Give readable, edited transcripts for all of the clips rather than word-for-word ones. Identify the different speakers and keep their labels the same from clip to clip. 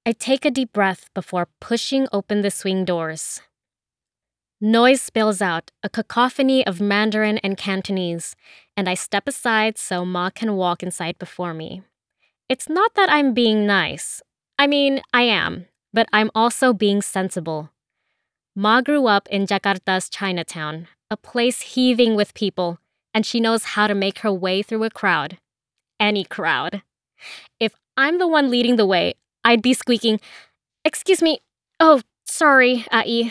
Speaker 1: I take a deep breath before pushing open the swing doors. Noise spills out, a cacophony of Mandarin and Cantonese, and I step aside so Ma can walk inside before me. It's not that I'm being nice. I mean, I am, but I'm also being sensible. Ma grew up in Jakarta's Chinatown, a place heaving with people, and she knows how to make her way through a crowd. Any crowd. If I'm the one leading the way, I'd be squeaking, "Excuse me. Oh, sorry, Ai.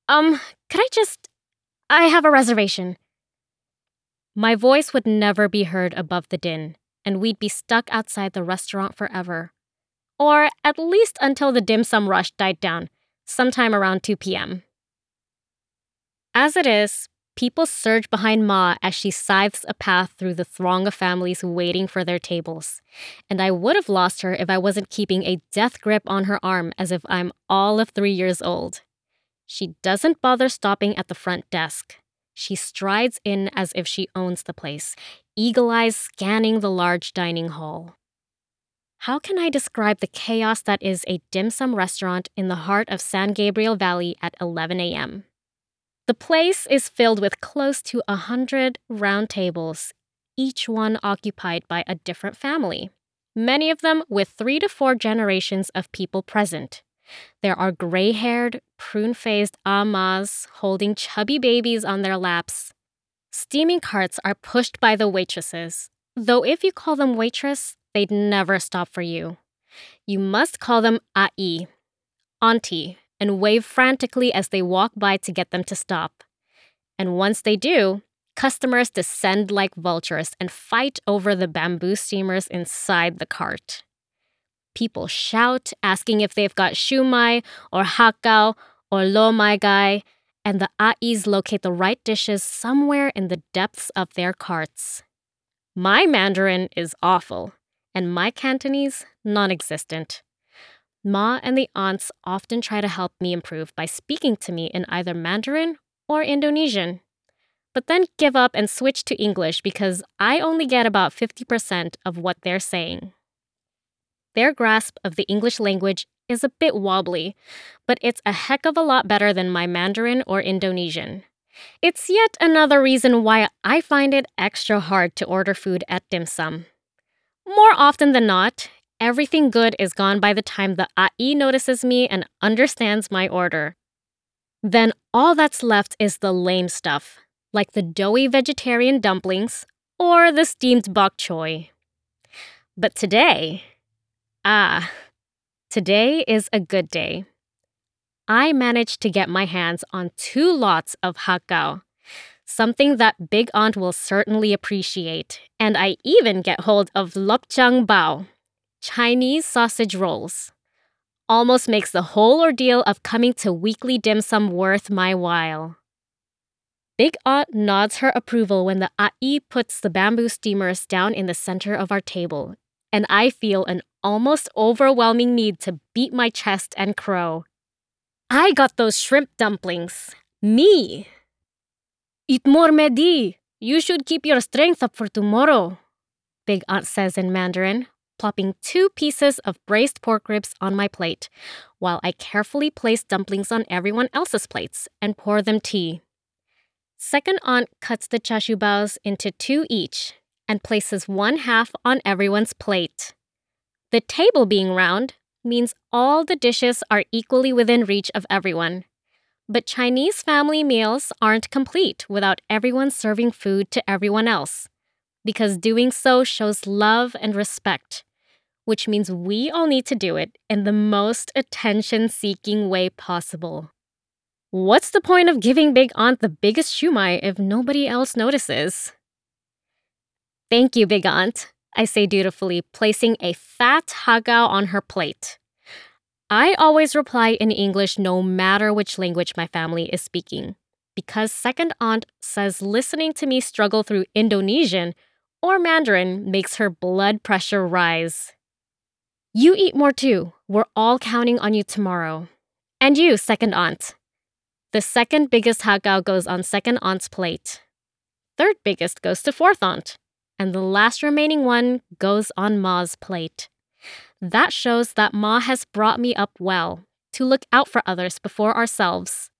Speaker 1: I have a reservation." My voice would never be heard above the din, and we'd be stuck outside the restaurant forever. Or at least until the dim sum rush died down, sometime around 2 p.m. As it is, people surge behind Ma as she scythes a path through the throng of families waiting for their tables. And I would have lost her if I wasn't keeping a death grip on her arm as if I'm all of 3 years old. She doesn't bother stopping at the front desk. She strides in as if she owns the place, eagle eyes scanning the large dining hall. How can I describe the chaos that is a dim sum restaurant in the heart of San Gabriel Valley at 11 a.m.? The place is filled with close to 100 round tables, each one occupied by a different family, many of them with 3 to 4 generations of people present. There are gray-haired, prune-faced amas holding chubby babies on their laps. Steaming carts are pushed by the waitresses, though if you call them waitress, they'd never stop for you. You must call them Ai, auntie, and wave frantically as they walk by to get them to stop. And once they do, customers descend like vultures and fight over the bamboo steamers inside the cart. People shout, asking if they've got shumai or hakao or lo mai gai, and the Ais locate the right dishes somewhere in the depths of their carts. My Mandarin is awful, and my Cantonese non-existent. Ma and the aunts often try to help me improve by speaking to me in either Mandarin or Indonesian, but then give up and switch to English because I only get about 50% of what they're saying. Their grasp of the English language is a bit wobbly, but it's a heck of a lot better than my Mandarin or Indonesian. It's yet another reason why I find it extra hard to order food at dim sum. More often than not, everything good is gone by the time the Ai notices me and understands my order. Then all that's left is the lame stuff, like the doughy vegetarian dumplings or the steamed bok choy. But today is a good day. I managed to get my hands on 2 lots of hakao, something that Big Aunt will certainly appreciate, and I even get hold of lopchang bao, Chinese sausage rolls. Almost makes the whole ordeal of coming to weekly dim sum worth my while. Big Aunt nods her approval when the Ai puts the bamboo steamers down in the center of our table, and I feel an almost overwhelming need to beat my chest and crow. I got those shrimp dumplings. Me! "Eat more, Mehdi. You should keep your strength up for tomorrow," Big Aunt says in Mandarin, plopping 2 pieces of braised pork ribs on my plate, while I carefully place dumplings on everyone else's plates and pour them tea. Second Aunt cuts the chashu baos into 2 each and places 1/2 on everyone's plate. The table being round means all the dishes are equally within reach of everyone. But Chinese family meals aren't complete without everyone serving food to everyone else, because doing so shows love and respect, which means we all need to do it in the most attention-seeking way possible. What's the point of giving Big Aunt the biggest shumai if nobody else notices? "Thank you, Big Aunt," I say dutifully, placing a fat hagao on her plate. I always reply in English no matter which language my family is speaking, because Second Aunt says listening to me struggle through Indonesian or Mandarin makes her blood pressure rise. "You eat more too. We're all counting on you tomorrow. And you, Second Aunt." The second biggest hagao goes on Second Aunt's plate. Third biggest goes to Fourth Aunt. And the last remaining one goes on Ma's plate. That shows that Ma has brought me up well, to look out for others before ourselves.